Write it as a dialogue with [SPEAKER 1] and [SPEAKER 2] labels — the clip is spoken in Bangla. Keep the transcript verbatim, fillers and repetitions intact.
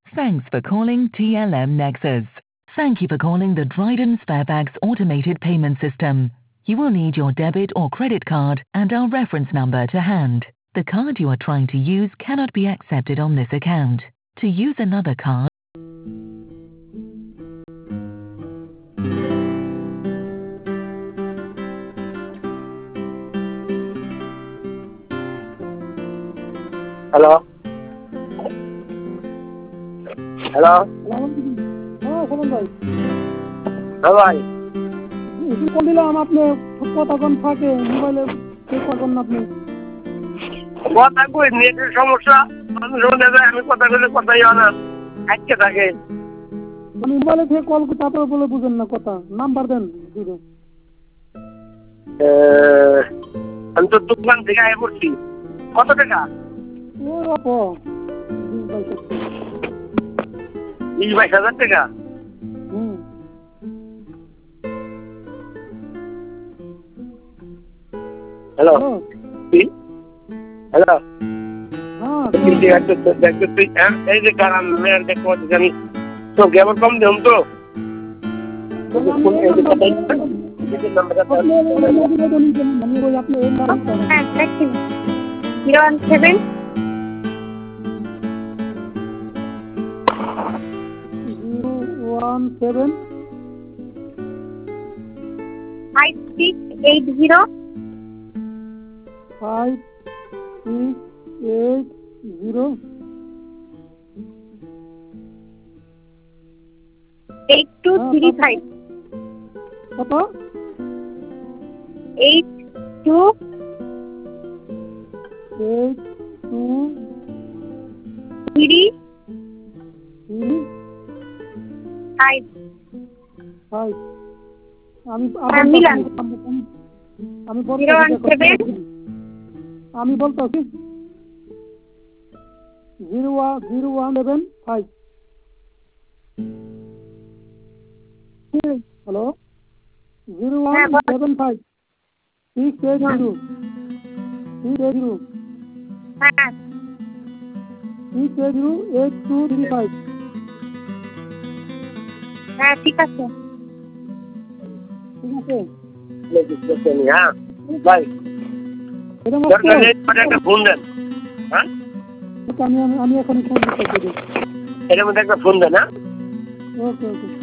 [SPEAKER 1] Thanks for calling T L M Nexus. Thank you for calling the Dryden Sparebags automated payment system. You will need your debit or credit card and our reference number to hand. The card you are trying to use cannot be accepted on this account. To use another card,
[SPEAKER 2] hello hello
[SPEAKER 3] হ্যাঁ সালাম ভাই।
[SPEAKER 2] হ্যাঁ ভাই
[SPEAKER 3] একটু কল দিলাম, আপনি কথা কোন থাকে মোবাইলে চেক করবেন না আপনি।
[SPEAKER 2] কথা কই নেটের সমস্যা, মানুষ শুনে যায় আমি কথা বলে কথাই হয় না, আটকে থাকে।
[SPEAKER 3] আমি মোবাইলে থেকে কল করতে আপনার বলে বুঝেন না কথা, নাম্বার দেন দিবে।
[SPEAKER 2] আমি তো দোকান থেকে আয় করছি। কত টাকা?
[SPEAKER 3] ও আপো
[SPEAKER 2] বিশ বাইশ হাজার টাকা।
[SPEAKER 3] হুম
[SPEAKER 2] হ্যালো কি হ্যালো
[SPEAKER 3] হ্যাঁ
[SPEAKER 2] এই যে কারণ মেয়ের দেখতে জানি তো কেমন কম দেন তো
[SPEAKER 4] zero one seven
[SPEAKER 3] zero one seven
[SPEAKER 4] five six eight zero
[SPEAKER 3] five six eight zero
[SPEAKER 4] eight two three five
[SPEAKER 3] কত
[SPEAKER 4] eight two
[SPEAKER 3] eight two
[SPEAKER 4] three
[SPEAKER 3] three
[SPEAKER 4] five
[SPEAKER 3] five আমি
[SPEAKER 4] হ্যাঁ, মিলান।
[SPEAKER 3] আমি
[SPEAKER 4] জিরো ওয়ান সেভেন
[SPEAKER 3] আমি বলতেছি zero one zero one seven five. Hello zero one
[SPEAKER 4] হ্যাঁ, বল।
[SPEAKER 3] Seven five six eight zero six eight zero
[SPEAKER 4] হ্যাঁ
[SPEAKER 3] six eight zero eight two three five.
[SPEAKER 4] হ্যাঁ ঠিক আছে।
[SPEAKER 3] ঠিক আছে
[SPEAKER 2] হ্যাঁ ভাই
[SPEAKER 3] এটা
[SPEAKER 2] দরকার নেই, একটা ফোন দেন। হ্যাঁ
[SPEAKER 3] আমি আমি এখন ফোন করতে
[SPEAKER 2] এটার মধ্যে একটা ফোন দেন। হ্যাঁ
[SPEAKER 3] ওকে ওকে